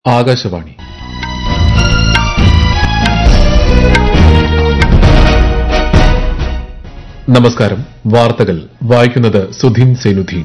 ആകാശവാണി നമസ്കാരം. വാർത്തകൾ വായിക്കുന്നത് സുധീൻ സൈനുദ്ദീൻ.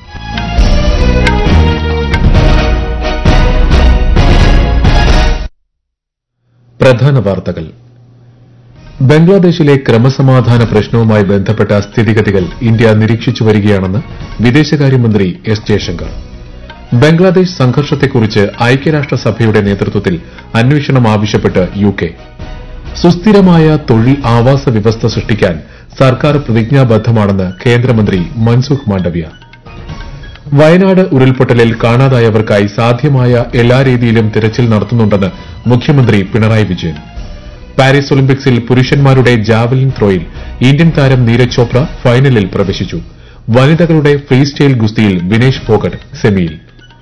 പ്രധാന വാർത്തകൾ. ബംഗ്ലാദേശിലെ ക്രമസമാധാന പ്രശ്നവുമായി ബന്ധപ്പെട്ട സ്ഥിതിഗതികൾ ഇന്ത്യ നിരീക്ഷിച്ചു വരികയാണെന്ന് വിദേശകാര്യമന്ത്രി എസ് ജയശങ്കർ. ബംഗ്ലാദേശ് സംഘർഷത്തെക്കുറിച്ച് ഐക്യരാഷ്ട്രസഭയുടെ നേതൃത്വത്തിൽ അന്വേഷണം ആവശ്യപ്പെട്ട് യുകെ. സുസ്ഥിരമായ തൊഴിൽ ആവാസ വ്യവസ്ഥ സൃഷ്ടിക്കാൻ സർക്കാർ പ്രതിജ്ഞാബദ്ധമാണെന്ന് കേന്ദ്രമന്ത്രി മൻസുഖ് മാണ്ഡവ്യ. വയനാട് ഉരുൾപൊട്ടലിൽ കാണാതായവർക്കായി സാധ്യമായ എല്ലാ രീതിയിലും തിരച്ചിൽ നടത്തുന്നുണ്ടെന്ന് മുഖ്യമന്ത്രി പിണറായി വിജയൻ. പാരീസ് ഒളിമ്പിക്സിൽ പുരുഷന്മാരുടെ ജാവലിൻ ത്രോയിൽ ഇന്ത്യൻ താരം നീരജ് ചോപ്ര ഫൈനലിൽ പ്രവേശിച്ചു. വനിതകളുടെ ഫ്രീ സ്റ്റൈൽ ഗുസ്തിയിൽ വിനേഷ് ഫോഗട്ട് സെമിയിൽ.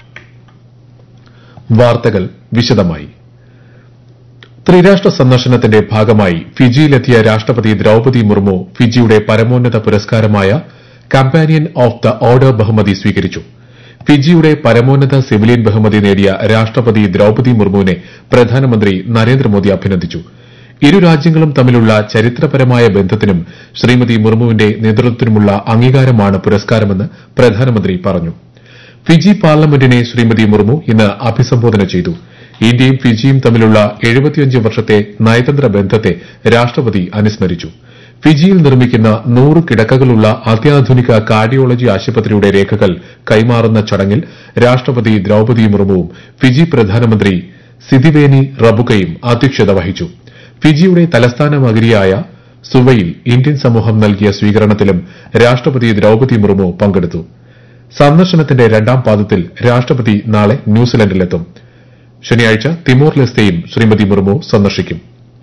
വാർത്തകൾ വിശദമായി. ത്രിരാഷ്ട്ര സന്ദർശനത്തിന്റെ ഭാഗമായി ഫിജിയിലെത്തിയ രാഷ്ട്രപതി ദ്രൌപദി മുർമു ഫിജിയുടെ പരമോന്നത പുരസ്കാരമായ കമ്പാനിയൻ ഓഫ് ദ ഓർഡർ ബഹുമതി സ്വീകരിച്ചു. ഫിജിയുടെ പരമോന്നത സിവിലിയൻ ബഹുമതി നേടിയ രാഷ്ട്രപതി ദ്രൌപദി മുർമുവിനെ പ്രധാനമന്ത്രി നരേന്ദ്രമോദി അഭിനന്ദിച്ചു. ഇരു രാജ്യങ്ങളും തമ്മിലുള്ള ചരിത്രപരമായ ബന്ധത്തിനും ശ്രീമതി മുർമുവിന്റെ നേതൃത്വത്തിനുമുള്ള അംഗീകാരമാണ് പുരസ്കാരമെന്ന് പ്രധാനമന്ത്രി പറഞ്ഞു. ഫിജി പാർലമെന്റിനെ ശ്രീമതി മുർമു ഇന്ന് അഭിസംബോധന ചെയ്തു. ഇന്ത്യയും ഫിജിയും തമ്മിലുള്ള 75 വർഷത്തെ നയതന്ത്ര ബന്ധത്തെ രാഷ്ട്രപതി അനുസ്മരിച്ചു. ഫിജിയിൽ നിർമ്മിക്കുന്ന 100 കിടക്കകളുള്ള അത്യാധുനിക കാർഡിയോളജി ആശുപത്രിയുടെ രേഖകൾ കൈമാറുന്ന ചടങ്ങിൽ രാഷ്ട്രപതി ദ്രൌപദി മുർമുവും ഫിജി പ്രധാനമന്ത്രി സിദിവേനി റബുക്കയും അധ്യക്ഷത വഹിച്ചു. ഫിജിയുടെ തലസ്ഥാന നഗരിയായ സുവയിൽ ഇന്ത്യൻ സമൂഹം നൽകിയ സ്വീകരണത്തിലും രാഷ്ട്രപതി ദ്രൌപദി മുർമു പങ്കെടുത്തു. സന്ദർശനത്തിന്റെ രണ്ടാം പാദത്തിൽ രാഷ്ട്രപതി നാളെ ന്യൂസിലൻഡിലെത്തും. ശനിയാഴ്ച തിമോർ ലെസ്തെയും ശ്രീമതി മുർമു സന്ദർശിക്കും.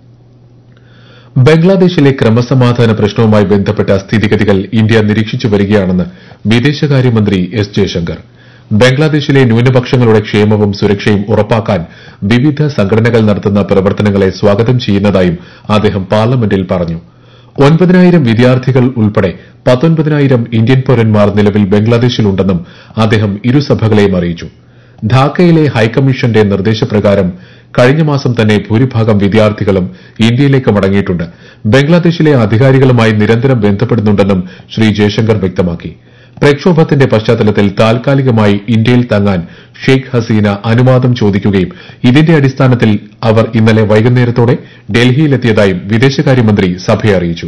ബംഗ്ലാദേശിലെ ക്രമസമാധാന പ്രശ്നവുമായി ബന്ധപ്പെട്ട സ്ഥിതിഗതികൾ ഇന്ത്യ നിരീക്ഷിച്ചു വരികയാണെന്ന് വിദേശകാര്യമന്ത്രി എസ് ജയശങ്കർ. ബംഗ്ലാദേശിലെ ന്യൂനപക്ഷങ്ങളുടെ ക്ഷേമവും സുരക്ഷയും ഉറപ്പാക്കാൻ വിവിധ സംഘടനകൾ നടത്തുന്ന പ്രവർത്തനങ്ങളെ സ്വാഗതം ചെയ്യുന്നതായും അദ്ദേഹം പാർലമെന്റിൽ പറഞ്ഞു. 9,000 വിദ്യാർത്ഥികൾ ഉൾപ്പെടെ 19,000 ഇന്ത്യൻ പൌരന്മാർ നിലവിൽ ബംഗ്ലാദേശിലുണ്ടെന്നും അദ്ദേഹം ഇരുസഭകളെയും അറിയിച്ചു. ധാക്കയിലെ ഹൈക്കമ്മീഷന്റെ നിർദ്ദേശപ്രകാരം കഴിഞ്ഞ മാസം തന്നെ ഭൂരിഭാഗം വിദ്യാർത്ഥികളും ഇന്ത്യയിലേക്ക് മടങ്ങിയിട്ടുണ്ട്. ബംഗ്ലാദേശിലെ അധികാരികളുമായി നിരന്തരം ബന്ധപ്പെടുന്നുണ്ടെന്നും ശ്രീ ജയശങ്കർ വ്യക്തമാക്കി. പ്രക്ഷോഭത്തിന്റെ പശ്ചാത്തലത്തിൽ താൽക്കാലികമായി ഇന്ത്യയിൽ തങ്ങാൻ ഷെയ്ഖ് ഹസീന അനുവാദം ചോദിക്കുകയും ഇതിന്റെ അടിസ്ഥാനത്തിൽ അവർ ഇന്നലെ വൈകുന്നേരത്തോടെ ഡൽഹിയിലെത്തിയതായും വിദേശകാര്യമന്ത്രി സഭയെ അറിയിച്ചു.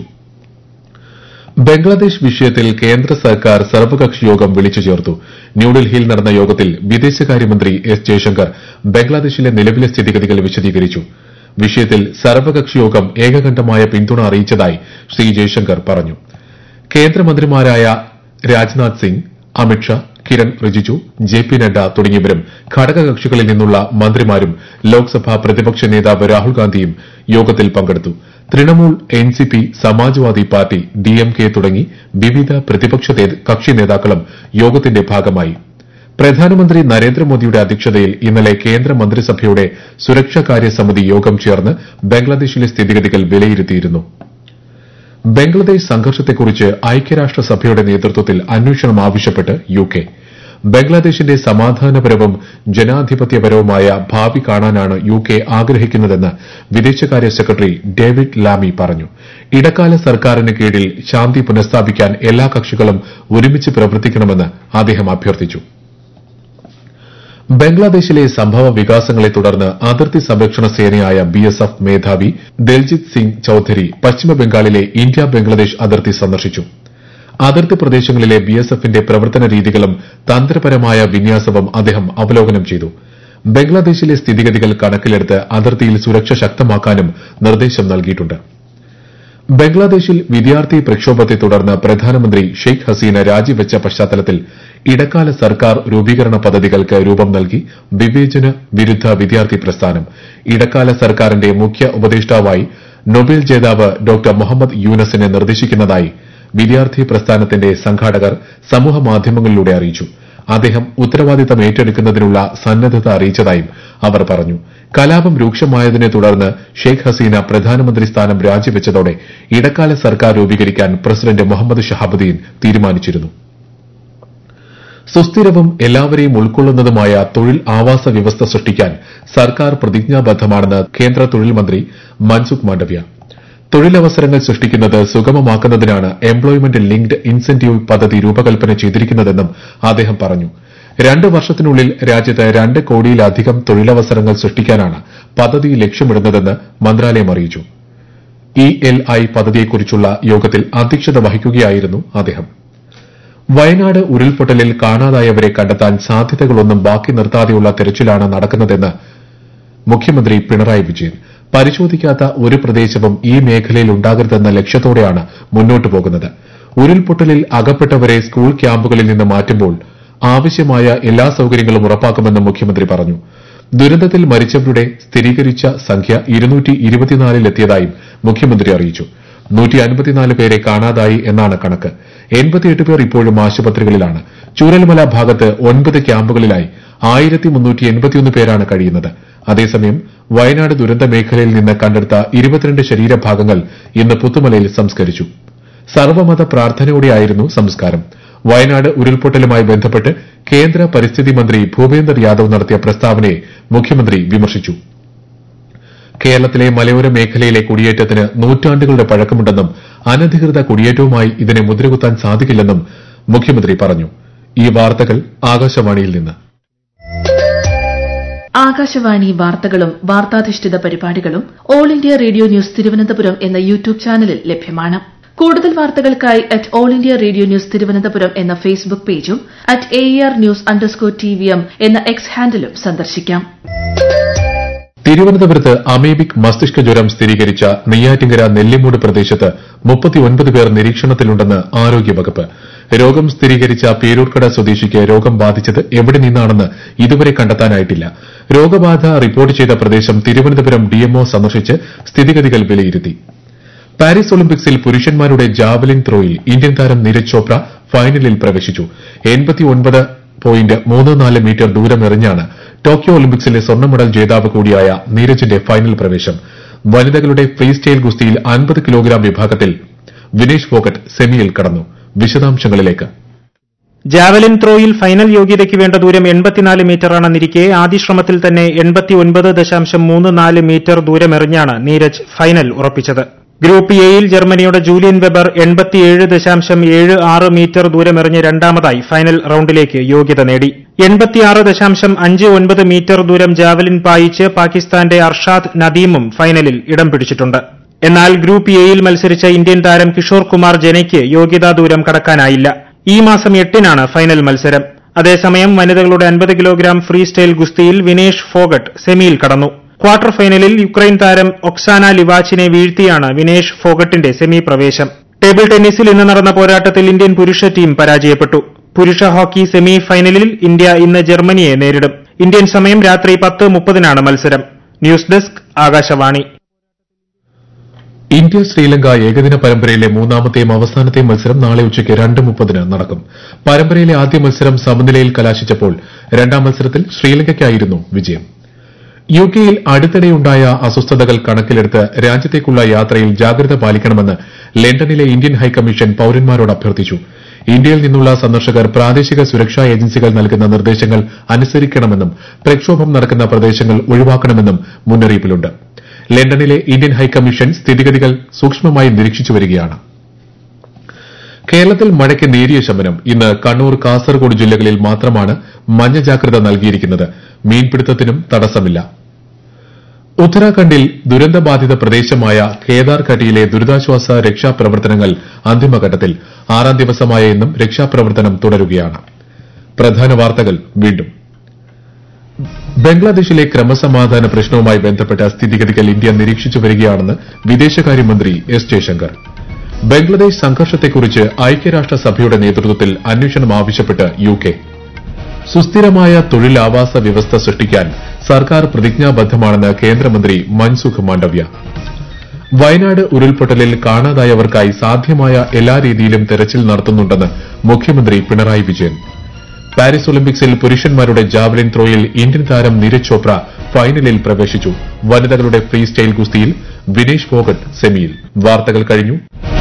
ബംഗ്ലാദേശ് വിഷയത്തിൽ കേന്ദ്ര സർക്കാർ സർവകക്ഷി യോഗം വിളിച്ചു ചേർത്തു. ന്യൂഡൽഹിയിൽ നടന്ന യോഗത്തിൽ വിദേശകാര്യമന്ത്രി എസ് ജയശങ്കർ ബംഗ്ലാദേശിലെ നിലവിലെ സ്ഥിതിഗതികൾ വിശദീകരിച്ചു. വിഷയത്തിൽ സർവകക്ഷി യോഗം ഏകകണ്ഠമായ പിന്തുണ അറിയിച്ചതായി ശ്രീ ജയശങ്കർ പറഞ്ഞു. കേന്ദ്രമന്ത്രിമാരായ രാജ്നാഥ് സിംഗ്, അമിത്ഷാ, കിരൺ റിജിജു, ജെ.പി. നഡ്ഡ തുടങ്ങിയവരും ഘടകകക്ഷികളിൽ നിന്നുള്ള മന്ത്രിമാരും ലോക്സഭാ പ്രതിപക്ഷ നേതാവ് രാഹുൽ ഗാന്ധിയും യോഗത്തിൽ പങ്കെടുത്തു. Trinamool, NCP, Samajwadi party, DMK തുടങ്ങി വിവിധ പ്രതിപക്ഷ കക്ഷി നേതാക്കളും യോഗത്തിന്റെ ഭാഗമായി. പ്രധാനമന്ത്രി നരേന്ദ്രമോദിയുടെ അധ്യക്ഷതയിൽ ഇന്നലെ കേന്ദ്ര മന്ത്രിസഭയുടെ സുരക്ഷാകാര്യ സമിതി യോഗം ചേർന്ന് ബംഗ്ലാദേശിലെ സ്ഥിതിഗതികൾ വിലയിരുത്തിയിരുന്നു. ബംഗ്ലാദേശ് സംഘർഷത്തെക്കുറിച്ച് ഐക്യരാഷ്ട്രസഭയുടെ നേതൃത്വത്തിൽ അന്വേഷണം ആവശ്യപ്പെട്ട് യുകെ. ബംഗ്ലാദേശിന്റെ സമാധാനപരവും ജനാധിപത്യപരവുമായ ഭാവി കാണാനാണ് യുകെ ആഗ്രഹിക്കുന്നതെന്ന് വിദേശകാര്യ സെക്രട്ടറി ഡേവിഡ് ലാമി പറഞ്ഞു. ഇടക്കാല സർക്കാരിന് കീഴിൽ ശാന്തി പുനഃസ്ഥാപിക്കാൻ എല്ലാ കക്ഷികളും ഒരുമിച്ച് പ്രവർത്തിക്കണമെന്ന് അദ്ദേഹം അഭ്യർത്ഥിച്ചു. ബംഗ്ലാദേശിലെ സംഭവ വികാസങ്ങളെ തുടർന്ന് അതിർത്തി സംരക്ഷണ സേനയായ ബിഎസ്എഫ് മേധാവി ദൽജിത് സിംഗ് ചൌധരി പശ്ചിമബംഗാളിലെ ഇന്ത്യ ബംഗ്ലാദേശ് അതിർത്തി സന്ദർശിച്ചു. അതിർത്തി പ്രദേശങ്ങളിലെ ബിഎസ്എഫിന്റെ പ്രവർത്തന രീതികളും തന്ത്രപരമായ വിന്യാസവും അദ്ദേഹം അവലോകനം ചെയ്തു. ബംഗ്ലാദേശിലെ സ്ഥിതിഗതികൾ കണക്കിലെടുത്ത് അതിർത്തിയിൽ സുരക്ഷ ശക്തമാക്കാനും നിർദ്ദേശം നൽകിയിട്ടുണ്ട്. ബംഗ്ലാദേശിൽ വിദ്യാർത്ഥി പ്രക്ഷോഭത്തെ തുടർന്ന് പ്രധാനമന്ത്രി ഷെയ്ഖ് ഹസീന രാജിവെച്ച പശ്ചാത്തലത്തിൽ ഇടക്കാല സർക്കാർ രൂപീകരണ പദ്ധതികൾക്ക് രൂപം നൽകി വിവേചന വിരുദ്ധ വിദ്യാർത്ഥി പ്രസ്ഥാനം. ഇടക്കാല സർക്കാരിന്റെ മുഖ്യ ഉപദേഷ്ടാവായി നൊബേൽ ജേതാവ് ഡോക്ടർ മുഹമ്മദ് യൂനസിനെ നിർദ്ദേശിക്കുന്നതായി വിദ്യാർത്ഥി പ്രസ്ഥാനത്തിന്റെ സംഘാടകർ സമൂഹമാധ്യമങ്ങളിലൂടെ അറിയിച്ചു. അദ്ദേഹം ഉത്തരവാദിത്തം ഏറ്റെടുക്കുന്നതിനുള്ള സന്നദ്ധത അറിയിച്ചതായും അവർ പറഞ്ഞു. കലാപം രൂക്ഷമായതിനെ തുടർന്ന് ഷെയ്ഖ് ഹസീന പ്രധാനമന്ത്രി സ്ഥാനം രാജിവെച്ചതോടെ ഇടക്കാല സർക്കാർ രൂപീകരിക്കാൻ പ്രസിഡന്റ് മുഹമ്മദ് ഷഹാബുദ്ദീൻ തീരുമാനിച്ചിരുന്നു. സുസ്ഥിരവും എല്ലാവരെയും ഉൾക്കൊള്ളുന്നതുമായ തൊഴിൽ ആവാസ വ്യവസ്ഥ സൃഷ്ടിക്കാൻ സർക്കാർ പ്രതിജ്ഞാബദ്ധമാണെന്ന് കേന്ദ്ര തൊഴിൽ മന്ത്രി മൻസുഖ് മാണ്ഡവ്യ. തൊഴിലവസരങ്ങൾ സൃഷ്ടിക്കുന്നത് സുഗമമാക്കുന്നതിനാണ് എംപ്ലോയ്മെന്റ് ലിങ്ക്ഡ് ഇൻസെന്റീവ് പദ്ധതി രൂപകൽപ്പന ചെയ്തിരിക്കുന്നതെന്നും അദ്ദേഹം പറഞ്ഞു. 2 വർഷത്തിനുള്ളിൽ രാജ്യത്ത് 2 കോടിയിലധികം തൊഴിലവസരങ്ങൾ സൃഷ്ടിക്കാനാണ് പദ്ധതി ലക്ഷ്യമിടുന്നതെന്ന് മന്ത്രാലയം അറിയിച്ചു. ELI പദ്ധതിയെക്കുറിച്ചുള്ള യോഗത്തിൽ അധ്യക്ഷത വഹിക്കുകയായിരുന്നു അദ്ദേഹം. വയനാട് ഉരുൾപൊട്ടലിൽ കാണാതായവരെ കണ്ടെത്താൻ സാധ്യതകളൊന്നും ബാക്കി നിർത്താതെയുള്ള തെരച്ചിലാണ് നടക്കുന്നതെന്ന് മുഖ്യമന്ത്രി പിണറായി വിജയൻ. പരിശോധിക്കാത്ത ഒരു പ്രദേശവും ഈ മേഖലയിൽ ഉണ്ടാകരുതെന്ന ലക്ഷ്യത്തോടെയാണ് മുന്നോട്ടു പോകുന്നത്. ഉരുൾപൊട്ടലിൽ അകപ്പെട്ടവരെ സ്കൂൾ ക്യാമ്പുകളിൽ നിന്ന് മാറ്റുമ്പോൾ ആവശ്യമായ എല്ലാ സൌകര്യങ്ങളും ഉറപ്പാക്കുമെന്നും മുഖ്യമന്ത്രി പറഞ്ഞു. ദുരന്തത്തിൽ മരിച്ചവരുടെ സ്ഥിരീകരിച്ച സംഖ്യ 224-ലെത്തിയതായും മുഖ്യമന്ത്രി അറിയിച്ചു. 154 പേരെ കാണാതായി എന്നാണ് കണക്ക്. 88 പേർ ഇപ്പോഴും ആശുപത്രികളിലാണ്. ചൂരൽമല ഭാഗത്ത് 9 ക്യാമ്പുകളിലായി 1381 പേരാണ് കഴിയുന്നത്. അതേസമയം വയനാട് ദുരന്ത മേഖലയിൽ നിന്ന് കണ്ടെടുത്ത 22 ശരീരഭാഗങ്ങൾ ഇന്ന് പുത്തുമലയിൽ സംസ്കരിച്ചു. സർവ്വമത പ്രാർത്ഥനയോടെയായിരുന്നു സംസ്കാരം. വയനാട് ഉരുൾപൊട്ടലുമായി ബന്ധപ്പെട്ട് കേന്ദ്ര പരിസ്ഥിതി മന്ത്രി ഭൂപേന്ദർ യാദവ് നടത്തിയ പ്രസ്താവനയെ മുഖ്യമന്ത്രി വിമർശിച്ചു. കേരളത്തിലെ മലയോര മേഖലയിലെ കുടിയേറ്റത്തിന് നൂറ്റാണ്ടുകളുടെ പഴക്കമുണ്ടെന്നും അനധികൃത കുടിയേറ്റവുമായി ഇതിനെ മുദ്രകുത്താൻ സാധിക്കില്ലെന്നും മുഖ്യമന്ത്രി പറഞ്ഞു. ഈ വാർത്തകൾ ആകാശവാണിയിൽ നിന്ന്. ആകാശവാണി വാർത്തകളും വാർത്താധിഷ്ഠിത പരിപാടികളും all India radio news Thiruvananthapuram എന്ന യൂട്യൂബ് ചാനലിൽ ലഭ്യമാണ്. കൂടുതൽ വാർത്തകൾക്കായി all India radio news Thiruvananthapuram എന്ന ഫേസ്ബുക്ക് പേജും @AER_News_TVM എന്ന എക്സ് ഹാൻഡിലും സന്ദർശിക്കാം. തിരുവനന്തപുരത്ത് അമീബിക് മസ്തിഷ്ക ജ്വരം സ്ഥിരീകരിച്ച നെയ്യാറ്റിങ്കര നെല്ലിമൂട് പ്രദേശത്ത് 39 പേർ നിരീക്ഷണത്തിലുണ്ടെന്ന് ആരോഗ്യവകുപ്പ്. രോഗം സ്ഥിരീകരിച്ച പേരൂർക്കട സ്വദേശിക്ക് രോഗം ബാധിച്ചത് എവിടെ നിന്നാണെന്ന് ഇതുവരെ കണ്ടെത്താനായിട്ടില്ല. രോഗബാധ റിപ്പോർട്ട് ചെയ്ത പ്രദേശം തിരുവനന്തപുരം DMO സന്ദർശിച്ച് സ്ഥിതിഗതികൾ വിലയിരുത്തി. പാരീസ് ഒളിമ്പിക്സിൽ പുരുഷന്മാരുടെ ജാവലിൻ ത്രോയിൽ ഇന്ത്യൻ താരം നീരജ് ചോപ്ര ഫൈനലിൽ പ്രവേശിച്ചു. 89.34 മീറ്റർ ദൂരമെറിഞ്ഞാണ് ടോക്കിയോ ഒളിമ്പിക്സിലെ സ്വർണ്ണ മെഡൽ ജേതാവ് കൂടിയായ നീരജിന്റെ ഫൈനൽ പ്രവേശം. വനിതകളുടെ ഫ്രീ സ്റ്റൈൽ ഗുസ്തിയിൽ 50 കിലോഗ്രാം വിഭാഗത്തിൽ വിനേഷ് ഫോഗട്ട് സെമിയിൽ കടന്നു. വിശദാംശങ്ങളിലേക്ക്. ജാവലിൻ ത്രോയിൽ ഫൈനൽ യോഗ്യതയ്ക്ക് വേണ്ട ദൂരം 84 മീറ്ററാണെന്നിരിക്കെ ആദ്യ ശ്രമത്തിൽ തന്നെ 89.34 മീറ്റർ ദൂരമെറിഞ്ഞാണ് നീരജ് ഫൈനൽ ഉറപ്പിച്ചത്. ഗ്രൂപ്പ് എയിൽ ജർമ്മനിയുടെ ജൂലിയൻ വെബർ 87.76 മീറ്റർ ദൂരമെറിഞ്ഞ് രണ്ടാമതായി ഫൈനൽ റൌണ്ടിലേക്ക് യോഗ്യത നേടി. 86.59 മീറ്റർ ദൂരം ജാവലിൻ പായിച്ച് പാകിസ്ഥാന്റെ അർഷാദ് നദീമും ഫൈനലിൽ ഇടം പിടിച്ചിട്ടുണ്ട്. എന്നാൽ ഗ്രൂപ്പ് എയിൽ മത്സരിച്ച ഇന്ത്യൻ താരം കിഷോർ കുമാർ ജനയ്ക്ക് യോഗ്യതാ ദൂരം കടക്കാനായില്ല. ഈ മാസം 8-നാണ് ഫൈനൽ മത്സരം. അതേസമയം വനിതകളുടെ 50 കിലോഗ്രാം ഫ്രീ സ്റ്റൈൽ ഗുസ്തിയിൽ വിനേഷ് ഫോഗട്ട് സെമിയിൽ കടന്നു. ക്വാർട്ടർ ഫൈനലിൽ യുക്രൈൻ താരം ഒക്സാന ലിവാച്ചിനെ വീഴ്ത്തിയാണ് വിനേഷ് ഫോഗട്ടിന്റെ സെമി പ്രവേശം. ടേബിൾ ടെന്നീസിൽ ഇന്ന് നടന്ന പോരാട്ടത്തിൽ ഇന്ത്യൻ പുരുഷ ടീം പരാജയപ്പെട്ടു. പുരുഷ ഹോക്കി സെമി ഫൈനലിൽ ഇന്ത്യ ഇന്ന് ജർമ്മനിയെ നേരിടും. ഇന്ത്യൻ സമയം രാത്രി 10:30-നാണ് മത്സരം. News desk Akashvani. India Sri Lanka ഏകദിന പരമ്പരയിലെ മൂന്നാമത്തെയും അവസാനത്തെയും മത്സരം നാളെ ഉച്ചയ്ക്ക് 2:30 നടക്കും. പരമ്പരയിലെ ആദ്യ മത്സരം സമനിലയിൽ കലാശിച്ചപ്പോൾ രണ്ടാം മത്സരത്തിൽ ശ്രീലങ്കയ്ക്കായിരുന്നു വിജയം. യുകെയിൽ അടുത്തിടെയുണ്ടായ അസ്വസ്ഥതകൾ കണക്കിലെടുത്ത് രാജ്യത്തേക്കുള്ള യാത്രയിൽ ജാഗ്രത പാലിക്കണമെന്ന് ലണ്ടനിലെ ഇന്ത്യൻ ഹൈക്കമ്മീഷൻ പൌരന്മാരോട് അഭ്യർത്ഥിച്ചു. ഇന്ത്യയിൽ നിന്നുള്ള സന്ദർശകർ പ്രാദേശിക സുരക്ഷാ ഏജൻസികൾ നൽകുന്ന നിർദ്ദേശങ്ങൾ അനുസരിക്കണമെന്നും പ്രക്ഷോഭം നടക്കുന്ന പ്രദേശങ്ങൾ ഒഴിവാക്കണമെന്നും മുന്നറിയിപ്പിലുണ്ട്. ലണ്ടനിലെ ഇന്ത്യൻ ഹൈക്കമ്മീഷൻ സ്ഥിതിഗതികൾ സൂക്ഷ്മമായി നിരീക്ഷിച്ചു വരികയാണ്. കേരളത്തിൽ മഴയ്ക്ക് നേരിയ ശമനം. ഇന്ന് കണ്ണൂർ, കാസർഗോഡ് ജില്ലകളിൽ മാത്രമാണ് മഞ്ഞ ജാഗ്രത നൽകിയിരിക്കുന്നത്. മീൻപിടുത്തത്തിനും തടസ്സമില്ല. ഉത്തരാഖണ്ഡിൽ ദുരന്തബാധിത പ്രദേശമായ കേദാർഘട്ടിയിലെ ദുരിതാശ്വാസ രക്ഷാപ്രവർത്തനങ്ങൾ അന്തിമഘട്ടത്തിൽ 6ാം ദിവസമായ ഇന്നും രക്ഷാപ്രവർത്തനം തുടരുകയാണ്. പ്രധാന വാർത്തകൾ വീണ്ടും. ബംഗ്ലാദേശിലെ ക്രമസമാധാന പ്രശ്നവുമായി ബന്ധപ്പെട്ട സ്ഥിതിഗതികൾ ഇന്ത്യ നിരീക്ഷിച്ചു വരികയാണെന്ന് വിദേശകാര്യമന്ത്രി എസ് ജയശങ്കർ. ബംഗ്ലാദേശ് സംഘർഷത്തെക്കുറിച്ച് ഐക്യരാഷ്ട്രസഭയുടെ നേതൃത്വത്തിൽ അന്വേഷണം ആവശ്യപ്പെട്ട് യുകെ. സുസ്ഥിരമായ തൊഴിലാവാസ വ്യവസ്ഥ സൃഷ്ടിക്കാൻ സർക്കാർ പ്രതിജ്ഞാബദ്ധമാണെന്ന് കേന്ദ്രമന്ത്രി മൻസുഖ് മാണ്ഡവ്യ. വയനാട് ഉരുൾപൊട്ടലിൽ കാണാതായവർക്കായി സാധ്യമായ എല്ലാ രീതിയിലും തെരച്ചിൽ നടത്തുന്നുണ്ടെന്ന് മുഖ്യമന്ത്രി പിണറായി വിജയൻ. പാരീസ് ഒളിമ്പിക്സിൽ പുരുഷന്മാരുടെ ജാവലിൻ ത്രോയിൽ ഇന്ത്യൻ താരം നീരജ് ചോപ്ര ഫൈനലിൽ പ്രവേശിച്ചു. വനിതകളുടെ ഫ്രീ സ്റ്റൈൽ ഗുസ്തിയിൽ വിനേഷ് ഫോഗട്ട് സെമിയിൽ. വാർത്തകൾ കഴിഞ്ഞു.